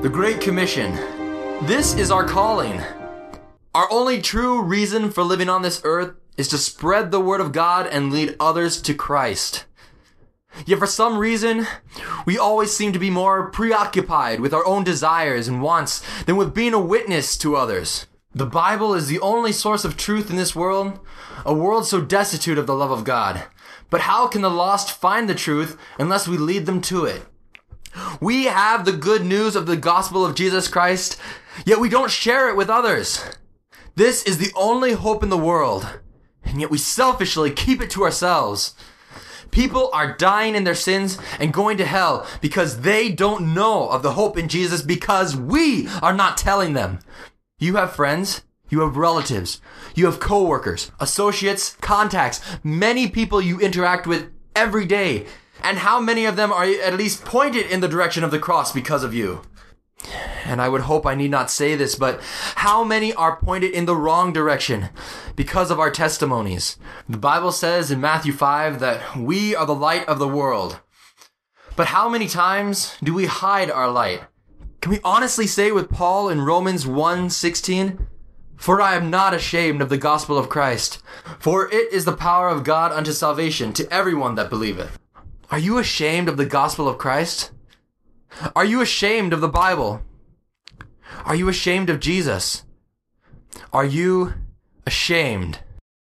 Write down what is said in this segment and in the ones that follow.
The Great Commission. This is our calling. Our only true reason for living on this earth is to spread the word of God and lead others to Christ. Yet for some reason, we always seem to be more preoccupied with our own desires and wants than with being a witness to others. The Bible is the only source of truth in this world, a world so destitute of the love of God. But how can the lost find the truth unless we lead them to it? We have the good news of the gospel of Jesus Christ, yet we don't share it with others. This is the only hope in the world, and yet we selfishly keep it to ourselves. People are dying in their sins and going to hell because they don't know of the hope in Jesus because we are not telling them. You have friends, you have relatives, you have co-workers, associates, contacts, many people you interact with every day. And how many of them are at least pointed in the direction of the cross because of you? And I would hope I need not say this, but how many are pointed in the wrong direction because of our testimonies? The Bible says in Matthew 5 that we are the light of the world. But how many times do we hide our light? Can we honestly say with Paul in Romans 1:16, "For I am not ashamed of the gospel of Christ, for it is the power of God unto salvation to everyone that believeth." Are you ashamed of the gospel of Christ? Are you ashamed of the Bible? Are you ashamed of Jesus? Are you ashamed?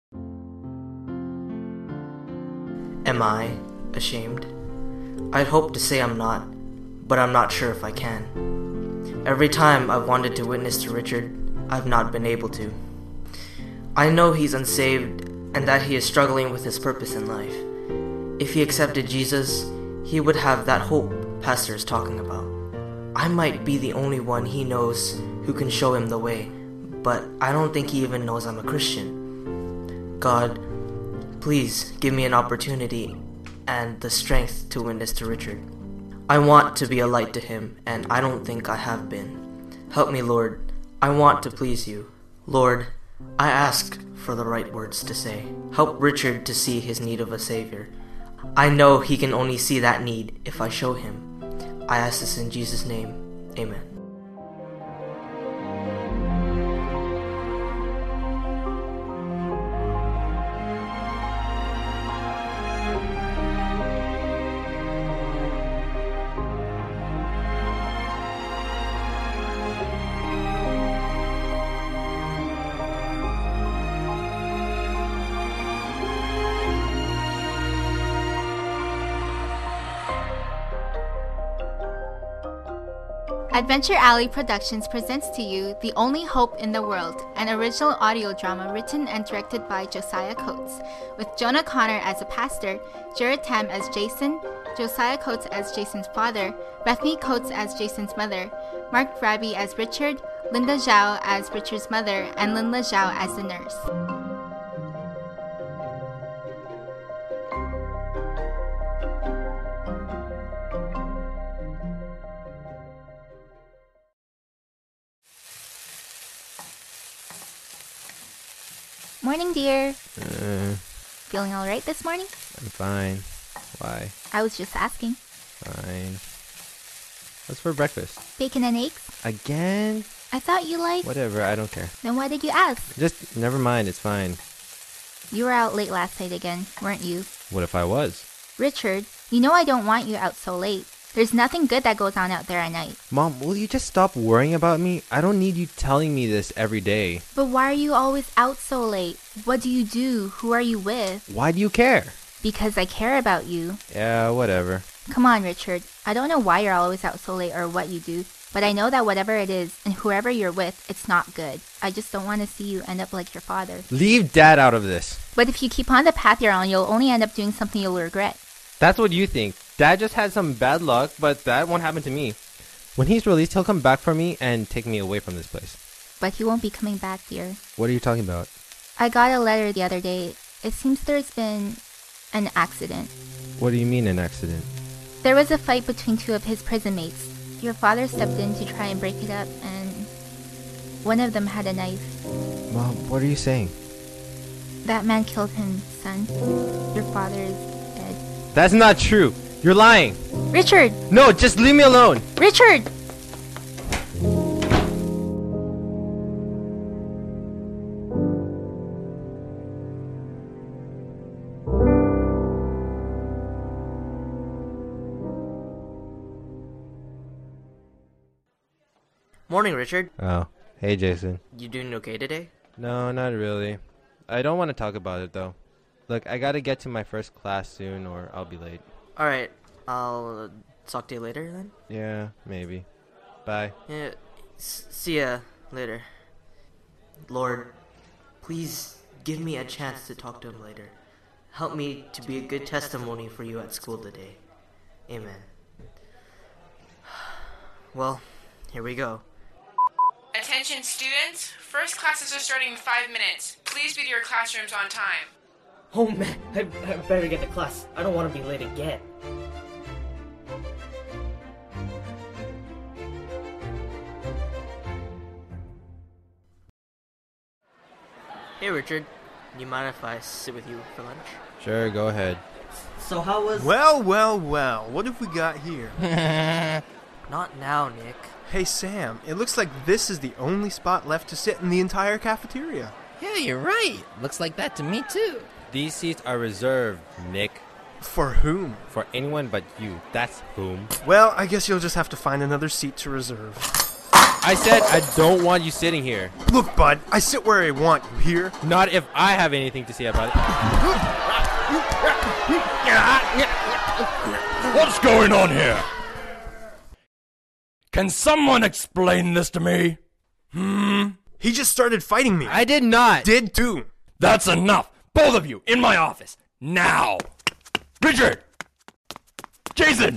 Am I ashamed? I'd hope to say I'm not, but I'm not sure if I can. Every time I've wanted to witness to Richard, I've not been able to. I know he's unsaved and that he is struggling with his purpose in life. If he accepted Jesus, he would have that hope Pastor is talking about. I might be the only one he knows who can show him the way, but I don't think he even knows I'm a Christian. God, please give me an opportunity and the strength to witness to Richard. I want to be a light to him, and I don't think I have been. Help me, Lord. I want to please you. Lord, I ask for the right words to say. Help Richard to see his need of a Savior. I know he can only see that need if I show him. I ask this in Jesus' name. Amen. Adventure Alley Productions presents to you The Only Hope in the World, an original audio drama written and directed by Josiah Coates, with Jonah Connor as a pastor, Jared Tam as Jason, Josiah Coates as Jason's father, Bethany Coates as Jason's mother, Mark Raby as Richard, Linda Zhao as Richard's mother, and Linda Zhao as the nurse. Morning, dear. Feeling alright this morning? I'm fine. Why? I was just asking. Fine. What's for breakfast? Bacon and eggs? Again? I thought you liked... Whatever, I don't care. Then why did you ask? Just, never mind, it's fine. You were out late last night again, weren't you? What if I was? Richard, you know I don't want you out so late. There's nothing good that goes on out there at night. Mom, will you just stop worrying about me? I don't need you telling me this every day. But why are you always out so late? What do you do? Who are you with? Why do you care? Because I care about you. Yeah, whatever. Come on, Richard. I don't know why you're always out so late or what you do, but I know that whatever it is and whoever you're with, it's not good. I just don't want to see you end up like your father. Leave Dad out of this. But if you keep on the path you're on, you'll only end up doing something you'll regret. That's what you think. Dad just had some bad luck, but that won't happen to me. When he's released, he'll come back for me and take me away from this place. But he won't be coming back, dear. What are you talking about? I got a letter the other day. It seems there's been an accident. What do you mean, an accident? There was a fight between two of his prison mates. Your father stepped in to try and break it up, and one of them had a knife. Mom, what are you saying? That man killed him, son. Your father is dead. That's not true. You're lying. Richard! No, just leave me alone. Richard! Morning, Richard. Oh, hey, Jason. You doing okay today? No, not really. I don't want to talk about it, though. Look, I gotta get to my first class soon, or I'll be late. Alright, I'll talk to you later then? Yeah, maybe. Bye. Yeah, see ya later. Lord, please give me a chance to talk to him later. Help me to be a good testimony for you at school today. Amen. Well, here we go. Attention students, first classes are starting in 5 minutes. Please be to your classrooms on time. Oh man, I better get to class. I don't want to be late again. Hey Richard, do you mind if I sit with you for lunch? Sure, go ahead. So how was... Well, what have we got here? Not now, Nick. Hey, Sam, it looks like this is the only spot left to sit in the entire cafeteria. Yeah, you're right. Looks like that to me, too. These seats are reserved, Nick. For whom? For anyone but you. That's whom. Well, I guess you'll just have to find another seat to reserve. I said I don't want you sitting here. Look, bud, I sit where I want, you hear? Not if I have anything to say about it. What's going on here? Can someone explain this to me? He just started fighting me. I did not. Did too. That's enough. Both of you, in my office. Now. Richard! Jason!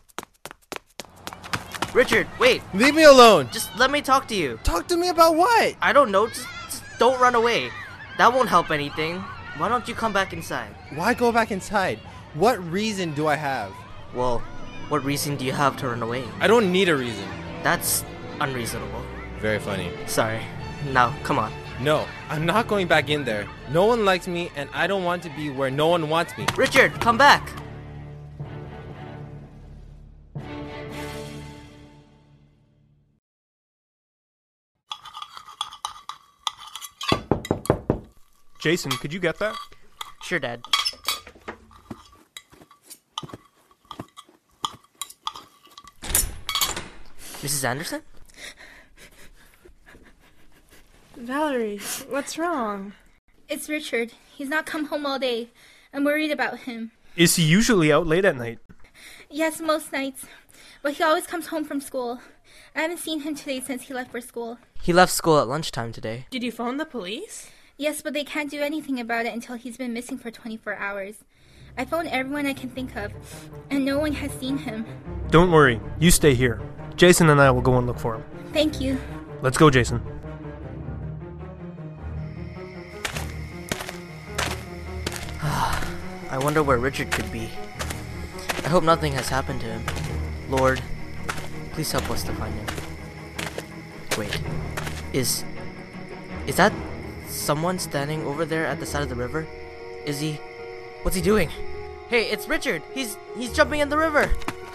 Richard, wait. Leave me alone. Just let me talk to you. Talk to me about what? I don't know. Just don't run away. That won't help anything. Why don't you come back inside? Why go back inside? What reason do I have? Well, what reason do you have to run away? I don't need a reason. That's unreasonable. Very funny. Sorry. Now, come on. No, I'm not going back in there. No one likes me, and I don't want to be where no one wants me. Richard, come back! Jason, could you get that? Sure, Dad. Mrs. Anderson? Valerie, what's wrong? It's Richard. He's not come home all day. I'm worried about him. Is he usually out late at night? Yes, most nights. But he always comes home from school. I haven't seen him today since he left for school. He left school at lunchtime today. Did you phone the police? Yes, but they can't do anything about it until he's been missing for 24 hours. I phoned everyone I can think of, and no one has seen him. Don't worry. You stay here. Jason and I will go and look for him. Thank you. Let's go, Jason. I wonder where Richard could be. I hope nothing has happened to him. Lord, please help us to find him. Wait, is that someone standing over there at the side of the river? Is he... What's he doing? Hey, it's Richard! He's jumping in the river!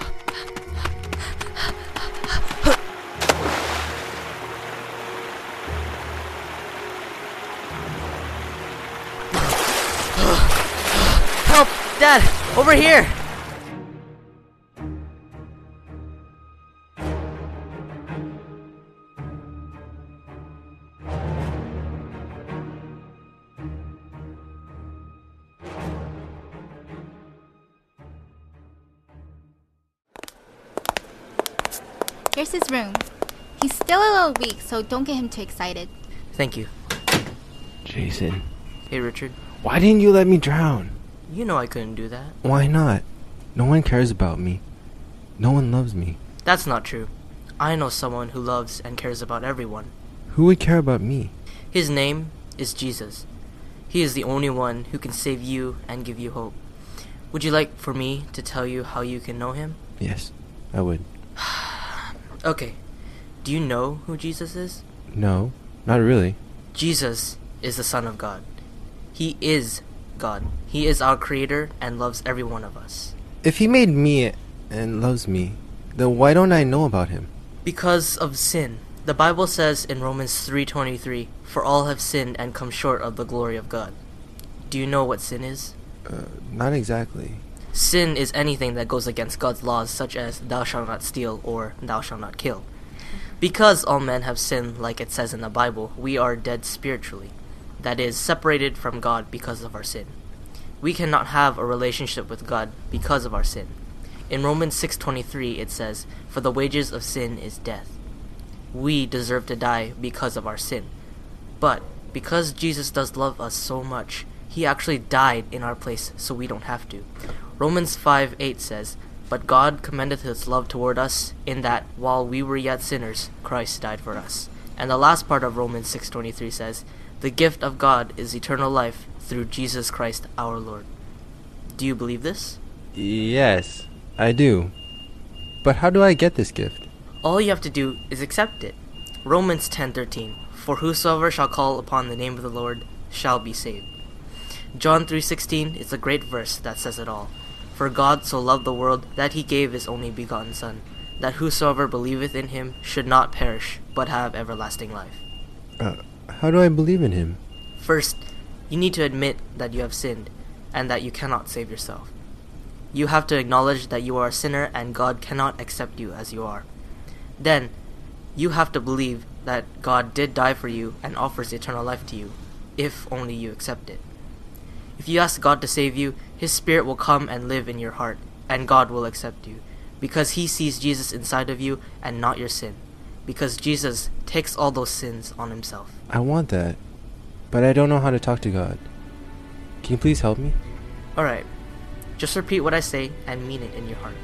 Help! Dad! Over here! Here's his room. He's still a little weak, so don't get him too excited. Thank you. Jason, Hey, Richard. why didn't you let me drown? You know I couldn't do that. Why not? No one cares about me. No one loves me. That's not true. I know someone who loves and cares about everyone. Who would care about me? His name is Jesus. He is the only one who can save you and give you hope. Would you like for me to tell you how you can know him? Yes, I would. Okay. Do you know who Jesus is? No, not really. Jesus is the Son of God. He is God. He is our Creator and loves every one of us. If he made me and loves me, then why don't I know about him? Because of sin. The Bible says in Romans 3:23, "For all have sinned and come short of the glory of God." Do you know what sin is? Not exactly. Sin is anything that goes against God's laws, such as thou shalt not steal or thou shalt not kill. Because all men have sinned, like it says in the Bible, we are dead spiritually. That is, separated from God because of our sin. We cannot have a relationship with God because of our sin. In Romans 6:23 it says, "For the wages of sin is death." We deserve to die because of our sin. But because Jesus does love us so much, he actually died in our place so we don't have to. Romans 5:8 says, "But God commendeth his love toward us, in that, while we were yet sinners, Christ died for us." And the last part of Romans 6:23 says, "The gift of God is eternal life through Jesus Christ our Lord." Do you believe this? Yes, I do. But how do I get this gift? All you have to do is accept it. Romans 10:13, "For whosoever shall call upon the name of the Lord shall be saved." John 3:16 is a great verse that says it all. "For God so loved the world that he gave his only begotten Son, that whosoever believeth in him should not perish, but have everlasting life." How do I believe in him? First, you need to admit that you have sinned, and that you cannot save yourself. You have to acknowledge that you are a sinner and God cannot accept you as you are. Then, you have to believe that God did die for you and offers eternal life to you, if only you accept it. If you ask God to save you, his Spirit will come and live in your heart, and God will accept you, because he sees Jesus inside of you and not your sin, because Jesus takes all those sins on himself. I want that, but I don't know how to talk to God. Can you please help me? Alright, just repeat what I say and mean it in your heart.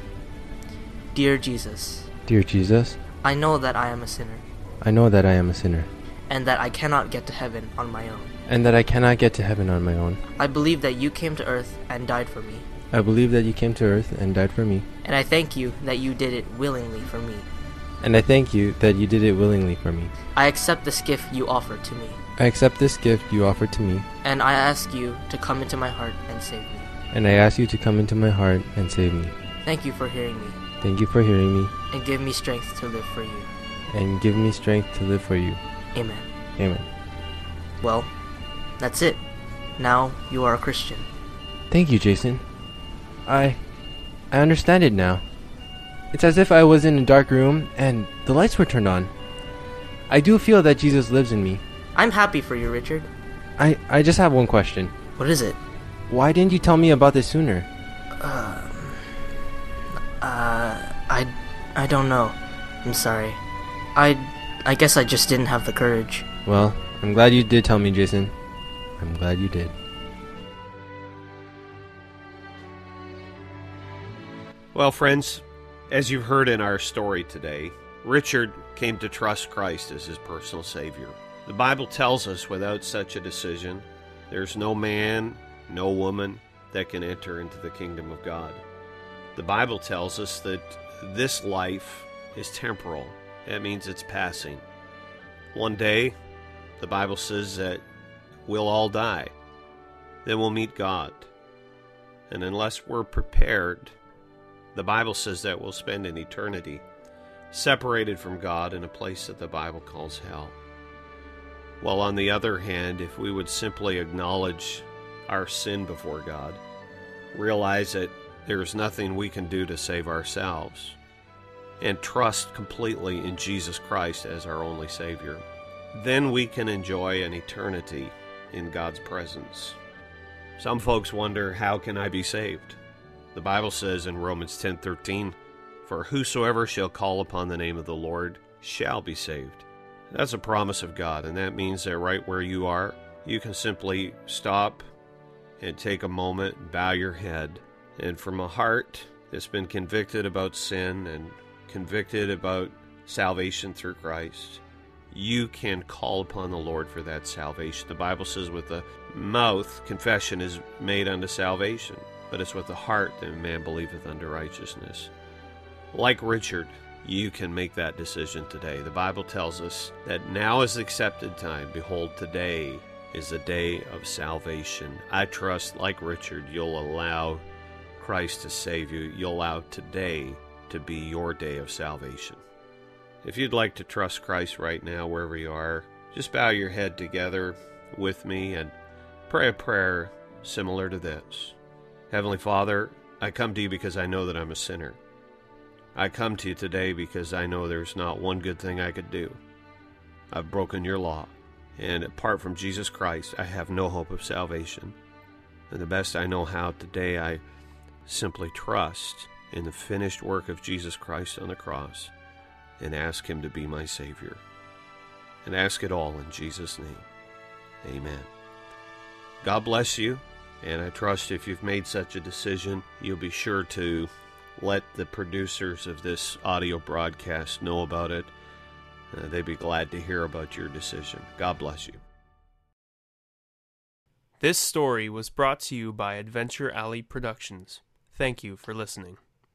Dear Jesus, Dear Jesus, I know that I am a sinner, I know that I am a sinner, and that I cannot get to heaven on my own. and that I cannot get to heaven on my own. I believe that you came to earth and died for me, I believe that you came to earth and died for me, and I thank you that you did it willingly for me. and I thank you that you did it willingly for me. I accept this gift you offer to me, I accept this gift you offered to me, and I ask you to come into my heart and save me. and I ask you to come into my heart and save me. Thank you for hearing me, Thank you for hearing me, and give me strength to live for you. and give me strength to live for you. Amen. Amen. Well, that's it. Now you are a Christian. Thank you, Jason. I understand it now. It's as if I was in a dark room and the lights were turned on. I do feel that Jesus lives in me. I'm happy for you, Richard. I just have one question. What is it? Why didn't you tell me about this sooner? I don't know. I'm sorry. I guess I just didn't have the courage. Well, I'm glad you did tell me, Jason. I'm glad you did. Well, friends, as you've heard in our story today, Richard came to trust Christ as his personal Savior. The Bible tells us without such a decision, there's no man, no woman that can enter into the kingdom of God. The Bible tells us that this life is temporal. That means it's passing. One day, the Bible says that we'll all die. Then we'll meet God. And unless we're prepared, the Bible says that we'll spend an eternity separated from God in a place that the Bible calls hell. While on the other hand, if we would simply acknowledge our sin before God, realize that there is nothing we can do to save ourselves, and trust completely in Jesus Christ as our only Savior, then we can enjoy an eternity in God's presence. Some folks wonder, how can I be saved? The Bible says in Romans 10:13, "For whosoever shall call upon the name of the Lord shall be saved." That's a promise of God, and that means that right where you are, you can simply stop and take a moment, bow your head, and from a heart that's been convicted about sin and convicted about salvation through Christ, you can call upon the Lord for that salvation. The Bible says with the mouth confession is made unto salvation, but it's with the heart that man believeth unto righteousness. Like Richard, you can make that decision today. The Bible tells us that now is the accepted time. Behold, today is the day of salvation. I trust, like Richard, you'll allow Christ to save you. You'll allow today to be your day of salvation. If you'd like to trust Christ right now, wherever you are, just bow your head together with me and pray a prayer similar to this. Heavenly Father, I come to you because I know that I'm a sinner. I come to you today because I know there's not one good thing I could do. I've broken your law, and apart from Jesus Christ, I have no hope of salvation. And the best I know how today, I simply trust in the finished work of Jesus Christ on the cross and ask Him to be my Savior. And ask it all in Jesus' name. Amen. God bless you, and I trust if you've made such a decision, you'll be sure to let the producers of this audio broadcast know about it. They'd be glad to hear about your decision. God bless you. This story was brought to you by Adventure Alley Productions. Thank you for listening.